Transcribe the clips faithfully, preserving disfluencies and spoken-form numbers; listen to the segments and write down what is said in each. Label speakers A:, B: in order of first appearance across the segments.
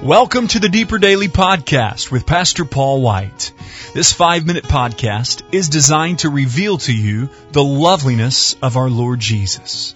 A: Welcome to the Deeper Daily Podcast with Pastor Paul White. This five-minute podcast is designed to reveal to you the loveliness of our Lord Jesus.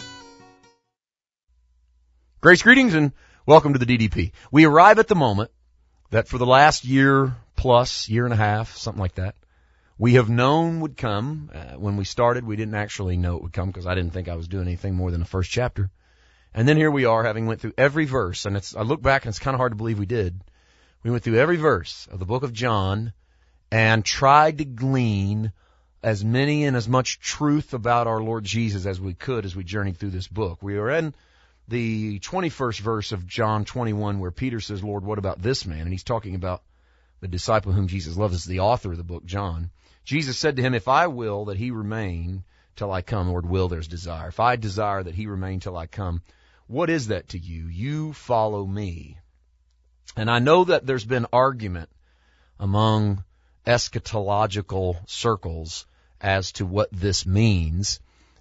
B: Grace, greetings, and welcome to the D D P. We arrive at the moment that for the last year plus, year and a half, something like that, we have known would come. Uh, when we started, we didn't actually know it would come because I didn't think I was doing anything more than the first chapter. And then here we are, having went through every verse, and it's, I look back and it's kind of hard to believe we did. We went through every verse of the book of John and tried to glean as many and as much truth about our Lord Jesus as we could as we journeyed through this book. We are in the twenty-first verse of John twenty-one, where Peter says, Lord, what about this man? And he's talking about the disciple whom Jesus loves. This is the author of the book, John. Jesus said to him, if I will that he remain till I come, the word will, there's desire. If I desire that he remain till I come, what is that to you? You follow me. And I know that there's been argument among eschatological circles as to what this means.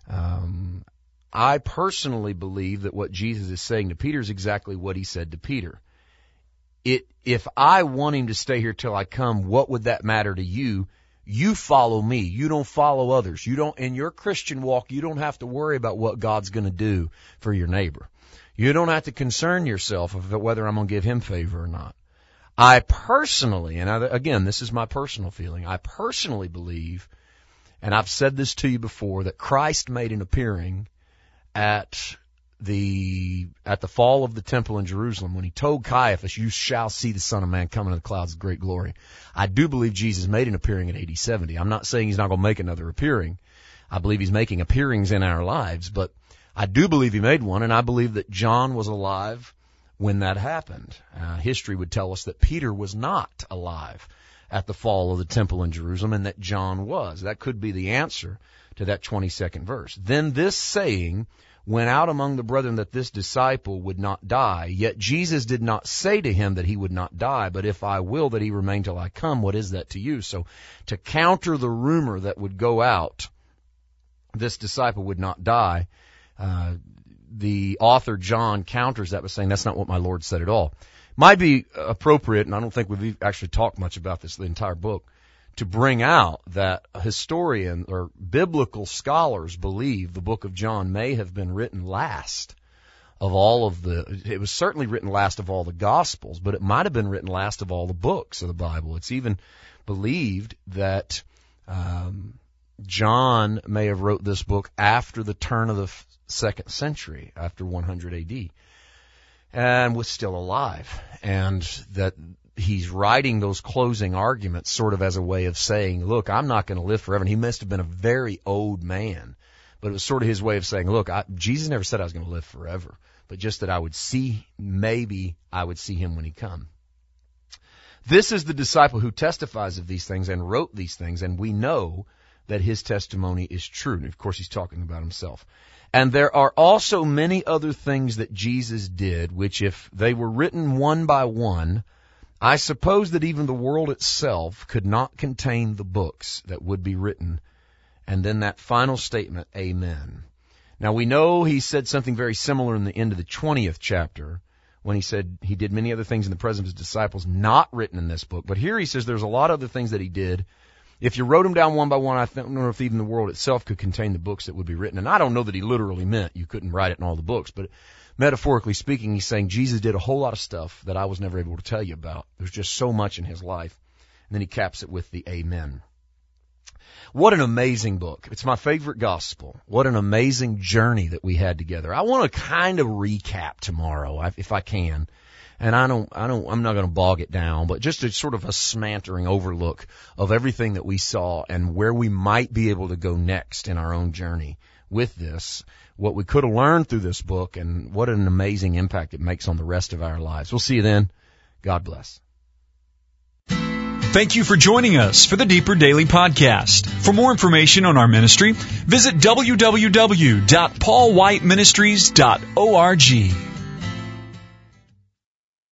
B: Um, I personally believe that what Jesus is saying to Peter is exactly what he said to Peter. It, if I want him to stay here till I come, what would that matter to you? You follow me. You don't follow others. You don't, in your Christian walk, you don't have to worry about what God's going to do for your neighbor. You don't have to concern yourself about whether I'm going to give him favor or not. I personally, and I, again, this is my personal feeling, I personally believe, and I've said this to you before, that Christ made an appearing at the at the fall of the temple in Jerusalem when he told Caiaphas, you shall see the Son of Man coming in the clouds of great glory. I do believe Jesus made an appearing at A D seventy. I'm not saying he's not going to make another appearing. I believe he's making appearings in our lives, but I do believe he made one, and I believe that John was alive when that happened. Uh, history would tell us that Peter was not alive at the fall of the temple in Jerusalem, and that John was. That could be the answer to that twenty-second verse. Then this saying went out among the brethren that this disciple would not die. Yet Jesus did not say to him that he would not die, but if I will that he remain till I come, what is that to you? So to counter the rumor that would go out, this disciple would not die, uh, the author John counters that by saying that's not what my Lord said at all. Might be appropriate, and I don't think we've actually talked much about this the entire book, to bring out that a historian or biblical scholars believe the book of John may have been written last of all of the, it was certainly written last of all the Gospels, but it might have been written last of all the books of the Bible. It's even believed that um, John may have wrote this book after the turn of the second century, after one hundred A D, and was still alive, and that he's writing those closing arguments sort of as a way of saying, look, I'm not going to live forever. And he must have been a very old man, but it was sort of his way of saying, look, I, Jesus never said I was going to live forever, but just that I would see, maybe I would see him when he come. This is the disciple who testifies of these things and wrote these things, and we know that his testimony is true. And of course, he's talking about himself. And there are also many other things that Jesus did, which if they were written one by one, I suppose that even the world itself could not contain the books that would be written. And then that final statement, amen. Now we know he said something very similar in the end of the twentieth chapter when he said he did many other things in the presence of his disciples not written in this book. But here he says there's a lot of other things that he did. If you wrote them down one by one, I don't know if even the world itself could contain the books that would be written. And I don't know that he literally meant you couldn't write it in all the books, but metaphorically speaking, he's saying Jesus did a whole lot of stuff that I was never able to tell you about. There's just so much in his life. And then he caps it with the amen. What an amazing book. It's my favorite gospel. What an amazing journey that we had together. I want to kind of recap tomorrow, if I can. And I don't, I don't, I'm not going to bog it down, but just a sort of a smattering overlook of everything that we saw and where we might be able to go next in our own journey with this, what we could have learned through this book, and what an amazing impact it makes on the rest of our lives. We'll see you then. God bless.
A: Thank you for joining us for the Deeper Daily Podcast. For more information on our ministry, visit w w w dot paul white ministries dot org.